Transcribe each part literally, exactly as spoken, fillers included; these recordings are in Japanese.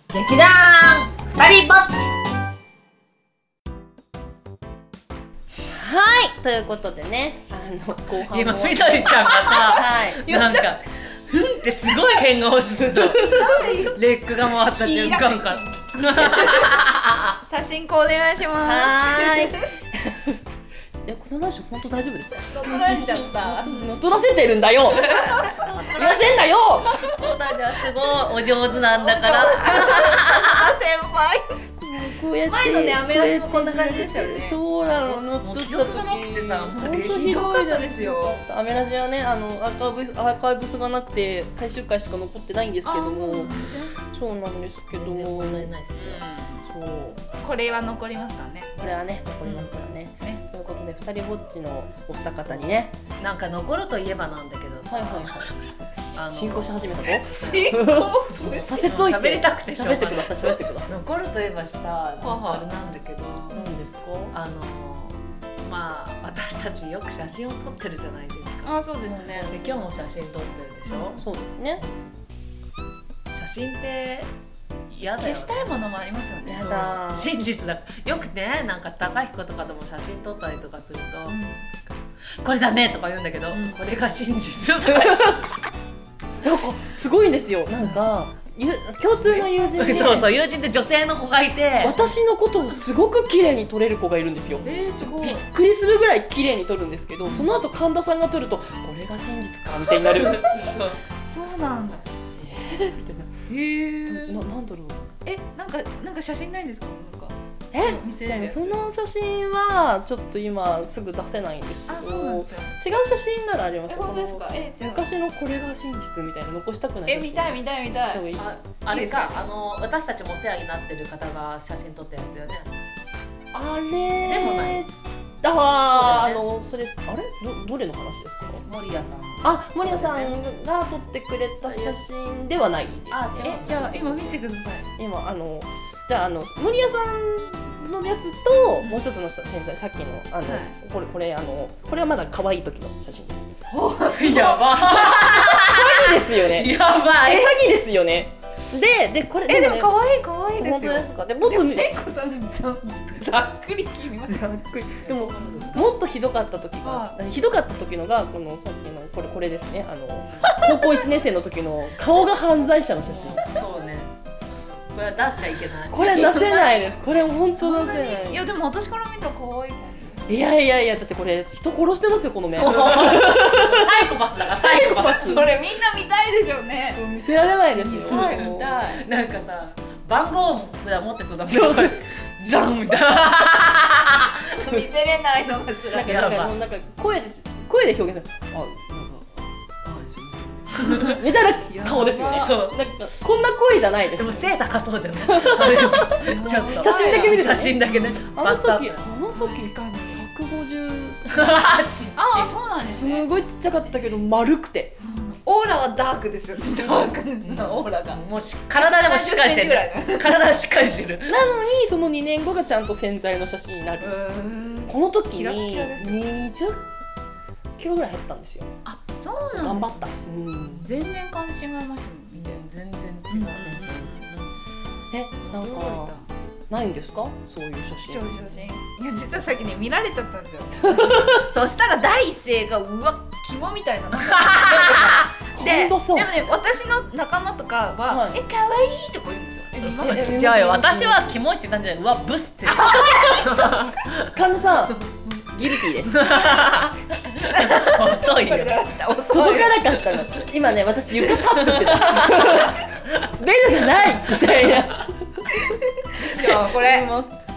劇団ふたりぼっち。 はい、ということでね、あの後半も今みどりちゃんがさ、 はい、 なんかふんってすごい変顔するの。レッグが回った瞬間から写真こうお願いします。 はーいえ、このラジオ本当大丈夫ですか？ 乗っ取られちゃった。 乗っ取らせてるんだよ言わせんだよそうだじゃすごいお上手なんだから先輩こうやって前のねアメラジもこんな感じでしたよね。 そうなの、乗っもう取った時記憶がなくてさ、 本当ひどかったですよ。アメラジはね、あのアーカイブアーカイブスがなくて最終回しか残ってないんですけども、そうなんですけど全然も、 問題ないっすよ。 そうこれは残りますからね。 これはね残りますからね。 うんねということでふたりぼっちのお二方にね、 なんか残るといえばなんだけどさ、 はいはいはい、 あの進行し始めたぞ。 進行させといて。 喋りたくてしょうがない喋ってください喋ってください。 残るといえばさ、 ははあれなんだけど、 何ですか？ あのまあ私たちよく写真を撮ってるじゃないですか。 あ、そうですね。 で今日も写真撮ってるでしょ。 そうですね。 写真って嫌だよね。 消したいものもありますよね。 やだー。 真実だ。よくね、なんか高い子とかでも写真撮ったりとかすると、これダメとか言うんだけど、 うんこれが真実とかなんかすごいんですよ。なんかゆ共通の友人でそうそう、友人って女性の子がいて、 私のことをすごく綺麗に撮れる子がいるんですよ。 えー、すごい。 びっくりするぐらい綺麗に撮るんですけど、その後神田さんが撮るとこれが真実かみたいになるそうそうなんだ。 みたいな。 へえ。 な、なんだろう。 え、なんかなんか写真ないんですか？なんかえ見せるやつ。 その写真はちょっと今すぐ出せないんですけあ、 ど、 そうなんだ。 違う写真ならありますえ、 よ。 本当ですか？え、じゃあ昔のこれが真実みたいな残したくないえ、見たい見たい見たい。 い。 ああれか、あの私たちもお世話になってる方が写真撮ったやつだよね。 あれでもない。 あー、 そうだよねあのそれあれどどれの話ですか？ 森谷さん。 あ、森谷さんが撮ってくれた写真ではないですね。 あ違うえ、じゃあ今見せてください。 今あのじゃああの森谷さんのやつともう一つの洗剤、さっきのあの、 はいこれこれあのこれはまだ可愛い時の写真です。 やばいいですよね。 やばい。 詐欺ですよね。ででこれえ、でもね可愛い可愛いですよ。 本当ですか？でもっとでもめいこさんざざっくり切ります。 ざっくりでももっとひどかった時がひどかった時のがこのさっきのこれこれですね。あの高校いちねん生の時の顔が犯罪者の写真。 そうね。これは出しちゃいけない。 これ出せないです。これ本当出せない。 いやでも私から見たら可愛いかも。 いやいやいやだってこれ人殺してますよこの目。 サイコパスだからサイコパス。 それみんな見たいでしょうね。 見せられないですよ。 見たい見たい。 なんかさ、番号札持ってそうだもん。 そうそうザンみたいな。 見せれないのが辛い。 なんかなんかもうなんか声で声で表現する。あ、なんかあすみません。みたいな顔ですよね。 そうなんかこんな声じゃないです。 でも背高そうじゃない。あれちょっと写真だけ見て写真だけね。 あのバストアップ。 時あの時確かに。 ひゃくごじゅうあちっちああ、 ゃい。 そうなんですね。 すごいちっちゃかったけど丸くて。 オーラはダークですよね。ダークなオーラが。 もうし体でもしっかりしてる。体がしっかりしてる。 なのにそのにねんごがちゃんと潜在の写真になる。この時キラッキラにですにじゅっキロぐらい減ったんですよ。 あ、そうなんです。 頑張った。うん。 全然感じ違いましたもん。見て。 全然違う。 え、なん驚いかないんですか？そういう写真。 た。写真。いや実はさっきね見られちゃったんですよ。そしたら第一声がうわ肝みたいななんかで、でも神田さんね私の仲間とかは、 はいえ可愛いとか言うんですよ。え見ますええじゃあよ、私はキモいって言ったんじゃない。うわブスって。 神田さんギルティです遅いよ。 届かなかったの。今ね私床タップしてたベルがないみたいな。 じゃあこれ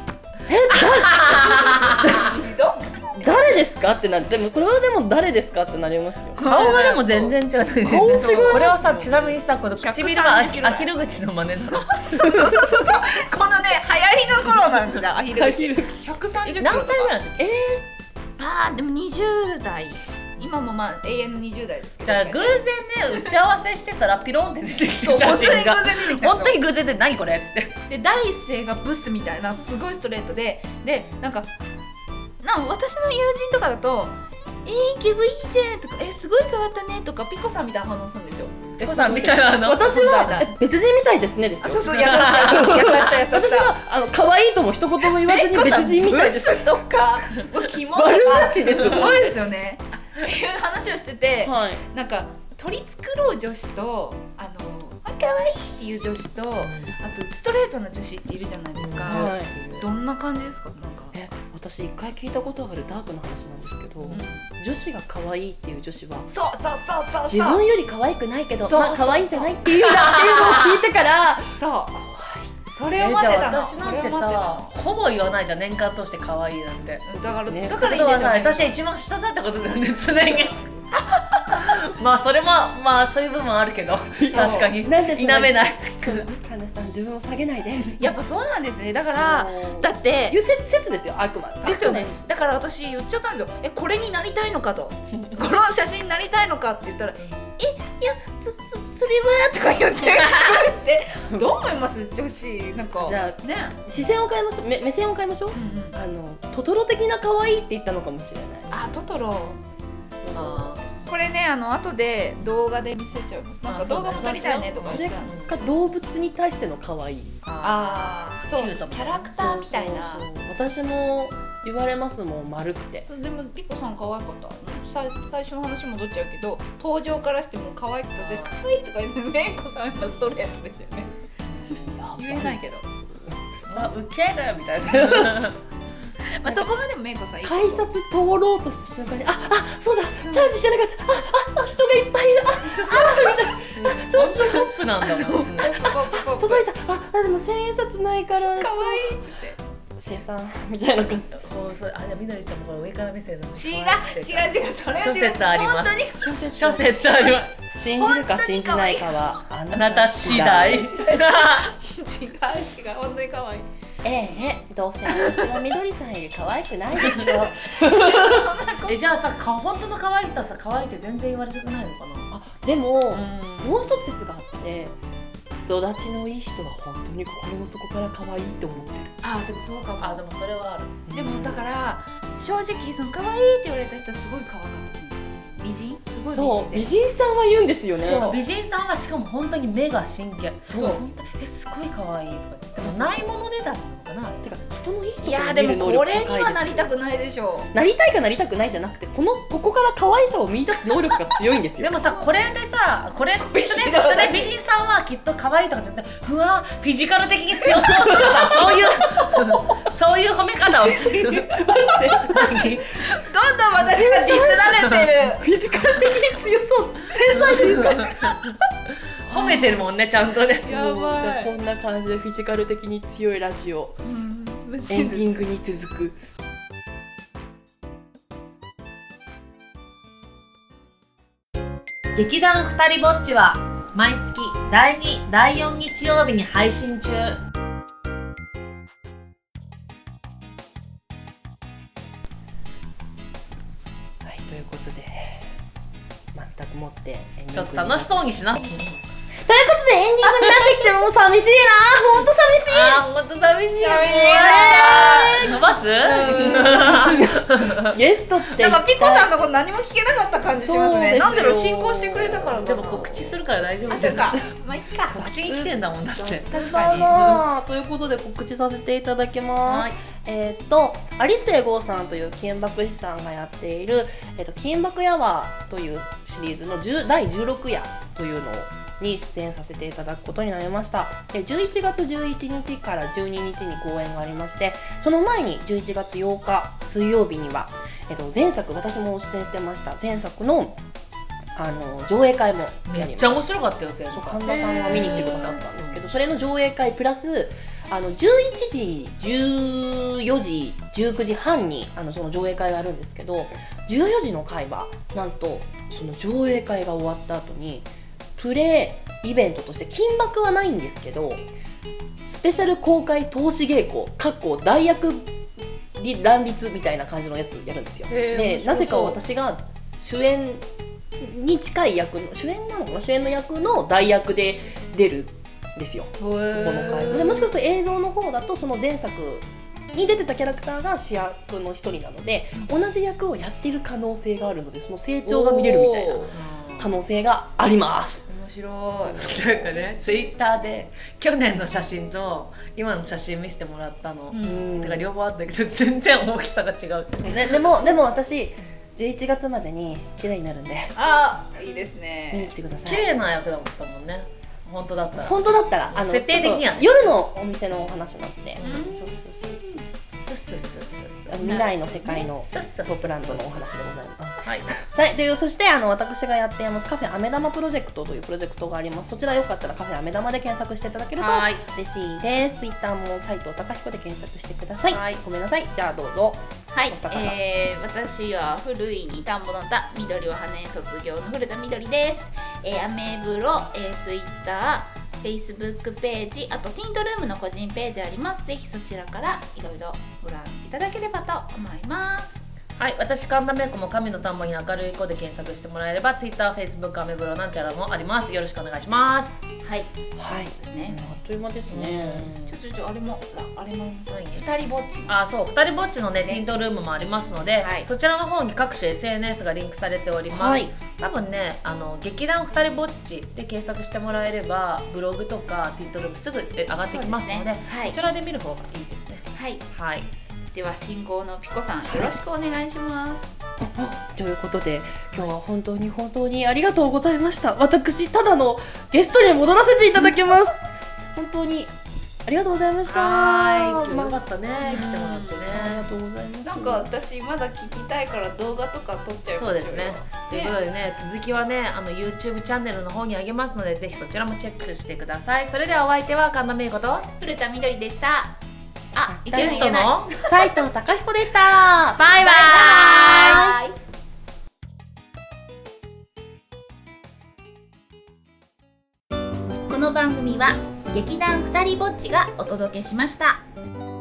誰ですかってなって、でもこれはでも誰ですかってなりますよ。 顔がでも全然違う。 顔違うそうこれはさ、ちなみにさ、この唇がアひゃくさんじゅっキロアヒル口の真似する。 そうそうそうそうこのね流行りの頃なんだアヒルアヒルひゃくさんじゅっキロとか何歳ぐらいの時？ えあーでもにじゅう代今もまあ永遠のにじゅう代ですけどじゃあ偶然ね打ち合わせしてたらピロンって出てきた写そう真が本当に偶然出てきたんですよ本当に偶然で何これっつってで第一声がブスみたいなすごいストレートででなんかなん私の友人とかだと「えー、気分いいじゃん」とか「えー、すごい変わったね」とかピコさんみたいな反応するんですよピコさんみたいなの私はえ別人みたいですねですよ。 そうそう優しさ優しさ優しさ優しさ私はあの可愛いとも一言も言わずに別人みたいです。 ブスとかもうキモとか悪口ですよすごいですよねっていう話をしてて、 はい、 なんか取り繕う女子とあのあ可愛いっていう女子と、あとストレートな女子っているじゃないですか、 はい、 どんな感じですか？なんかえ私一回聞いたことがあるダークな話なんですけど、うん、女子が可愛いっていう女子はそうそうそうそう自分より可愛くないけどそうまあ可愛いんじゃないっていうんだっていうのを聞いてからそうそれを待ってたの。 私なんてさほぼ言わないじゃん、年間通して可愛いなんて。 だから、 ね、 だからいいですよね。 私は一番下だってことだよね、常にまあそれもまあそういう部分あるけど確かに否めない。 神田さん自分を下げないでやっぱそうなんですね。だからだっていう説ですよ、あくまでですよね。だから私言っちゃったんですよ。えこれになりたいのかとこの写真になりたいのかって言ったらえいやそ, そ, それはとか言ってってどう思います女子？なんかじゃあ、 ね、 視線を変えましょう、目, 目線を変えましょう、うんうん、あのトトロ的な可愛いって言ったのかもしれない。 あトトロあこれね、あの後で動画で見せちゃいます。なんか動画も撮りたいねとか言ってたんです。 それか動物に対しての可愛い。 ああ、そうキャラクターみたいな。 そうそうそう私も言われますもん、丸くて。 そうでもピコさん可愛かった。最最初の話戻っちゃうけど、登場からしても可愛くて絶対可愛いとか言ってメイコさんやっぱストレートでしたよね。言えないけど。 あウケるみたいな。 まあそこがでもメイコさんいい改札通ろうとした瞬間にああそうだチャージしてなかったああ人がいっぱいいるああどうしようトップなんだもん。 届いたああでも千円札ないから可愛いって生産みたいな感じ。 そうそうあじゃみどりちゃんもこれ上から目線の。 違う違う違うそれは違う。 諸説あります。 本当に諸説諸説あります。 信じるか信じないかはあなた次第。違う違う本当に可愛い。 ええどうせ私はみどりさんより可愛くないですよえじゃあさ本当の可愛い人はさ可愛いって全然言われたくないのかな。 あでももう一つ説があって育ちのいい人は本当に心の底から可愛いって思ってる。 あでもそうかも。 あでもそれはある。 でもだから正直その可愛いって言われた人はすごい可愛かった。美人すごい美人で。 そう美人さんは言うんですよね。 そう美人さんはしかも本当に目が真剣。 そう本当えすごい可愛いとか言って。でもないものねだりなのかな。 てか人のいいとこいやろでもこ見る能力高いですよ。 れにはなりたくないでしょう。 なりたいかなりたくないじゃなくてこのここから可愛さを見出す能力が強いんですよ。 でもさこれでさこれきっとねきっとね美人さんはきっと可愛いとかじゃなくてうわフィジカル的に強そうとかさそういうそういう褒め方をする。どんどん私がディスられてる。 フィジカル的に強そう天才ですか褒めてるもんねちゃんとね。 やばい。 こんな感じでフィジカル的に強いラジオ、うん、エンディングに続く。 劇団ふたりぼっちは毎月だいに、だいよん日曜日に配信中。 はいということで全くもってエンディングちょっと楽しそうにしな。 ということでエンディングになってきてもう寂しいなほんと寂しい。 あーほんと寂しいよね。伸ばす？ ゲストってなんかピコさんのこと何も聞けなかった感じしますね。なんだろう進行してくれたからでも告知するから大丈夫。 あそうかまあいっか。 告知に来てんだもんだって。 確かになということで告知させていただきます。えっとアリスエゴーさんという金箔師さんがやっている、えっと、金箔ヤワーというシリーズのだいじゅうろく夜というのをに出演させていただくことになりました。でじゅういちがつじゅういちにちからじゅうににちに公演がありまして、その前にじゅういちがつようか水曜日には、えっと、前作私も出演してました前作のあの上映会もやりました。 めっちゃ面白かったよ。そう神田さんが見に来てくださったんですけど、それの上映会プラスあのじゅういちじ、じゅうよじ、じゅうくじはんにあのその上映会があるんですけど、じゅうよじの回はなんとその上映会が終わった後にプレイベントとして金箔はないんですけどスペシャル公開投資稽古かっこ代役乱立みたいな感じのやつやるんですよ。でなぜか私が主演に近い役の主演なのかな主演の役の代役で出るんですよそこの回で。もしかすると映像の方だとその前作に出てたキャラクターが主役の一人なので同じ役をやっている可能性があるのでその成長が見れるみたいな可能性があります。 白なんかねツイッターで去年の写真と今の写真見せてもらったの、 うん、 てか両方あったけど全然大きさが違う。 そうね、でもでも私じゅういちがつまでに綺麗になるんで、 あーいいです見にね。 来てください。 綺麗な役だったもんね本当だったら。 本当だったらあの設定的にはねちょっと夜のお店のお話になって、 うんそうそうそうそうスッスッスッスッスッあの未来の世界のそうそうソープランドのお話でございます。 はいはい、でそしてあの私がやっていますカフェあめ玉プロジェクトというプロジェクトがあります。そちらよかったらカフェあめ玉で検索していただけるとはい嬉しいです。ツイッターも斉藤貴彦で検索してください。 はいごめんなさい。じゃあどうぞ。 はいお二方、 えー、私は古いに田んぼの田、緑は羽卒業の古田みどりです。えー、アメブロ、えー、ツイッター、Facebook ページ、あとティントルームの個人ページあります。ぜひそちらからいろいろご覧いただければと思います。 はい、私神田芽子も神の田んぼに明るい子で検索してもらえれば Twitter、Facebook、アメブロなんちゃらもあります。よろしくお願いします。 はいはい、 そうですね。 あっという間ですね。 ちょちょちょあれもああれもあります。 何二人ぼっち。 あ、そう、ふたりぼっちのねティントルームもありますので、 はいそちらの方に各種 エスエヌエス がリンクされております。 はい多分ね、あの劇団ふたりぼっちで検索してもらえればブログとかティントルームすぐ上がってきますので、 そうですねはいこちらで見る方がいいですね。 はい。 はい。 では信号のピコさんよろしくお願いします。 ということで今日は本当に本当にありがとうございました。私ただのゲストに戻らせていただきます。本当にありがとうございました。 はい、今日まよかったね、来てもらってありがね。 とうございます。 なんか私まだ聞きたいから動画とか撮っちゃいましょそうですね。ということでね、続きはね、あの YouTube チャンネルの方にあげますので、ぜひそちらもチェックしてください。それではお相手は神田芽子と古田みどりでした。あ、いけゲストないいけない。 の斉藤貴彦でした。 バイバイ。 バイ。この番組は劇団ふたりぼっちがお届けしました。